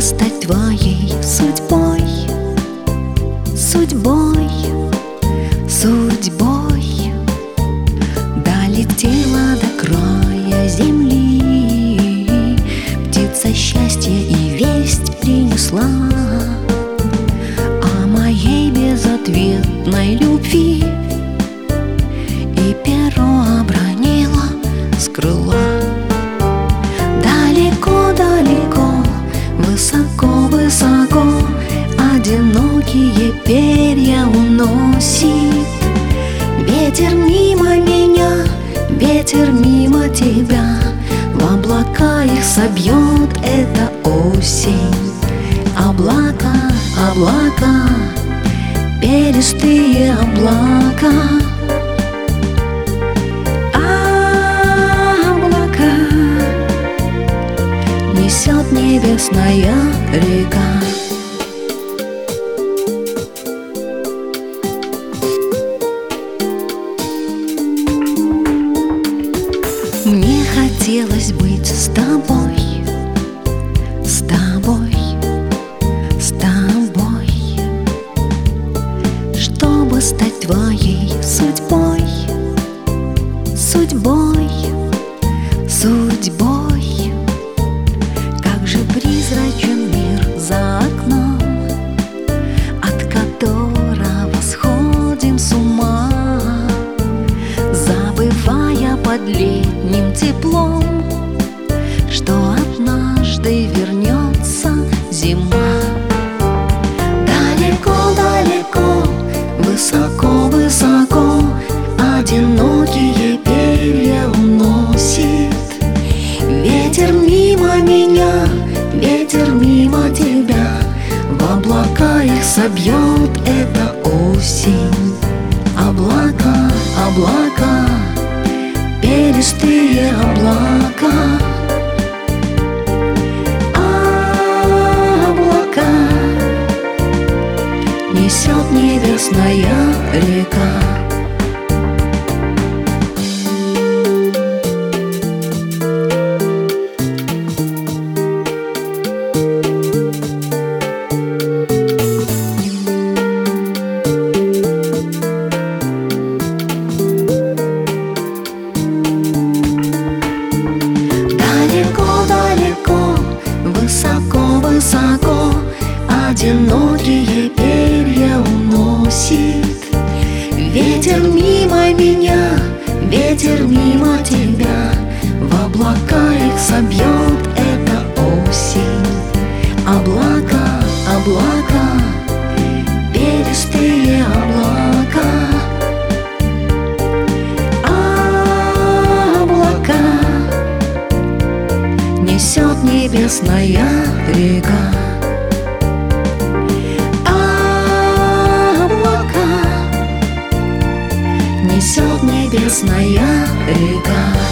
стать твоей судьбой, судьбой, судьбой, долетела до края земли, птица счастья и весть принесла о моей безответной любви, и перо обронила с крыла. Далеко-далеко, высоко-высоко одинокие перья уносит ветер мимо меня, ветер мимо тебя. В облака их собьет эта осень. Облака, облака, перистые облака. Облака несет небесная река. Мне хотелось быть с тобой, с тобой, с тобой, чтобы стать твоей судьбой, судьбой, судьбой. Как же призрачен мир за окном, от которого сходим с ума, забывая под летним теплом, что однажды вернется зима. Далеко-далеко, высоко-высоко одинокие перья уносит ветер мимо меня, ветер мимо тебя. В облака их собьет эта осень. Облака, облака, перистые облака. Облака несет небесная река. Высоко-высоко одинокие перья уносит ветер мимо меня, ветер мимо тебя. В облака их собьет эта осень. Облака, облака, перистые облака. Облака несет небесная река. Облака несет небесная река.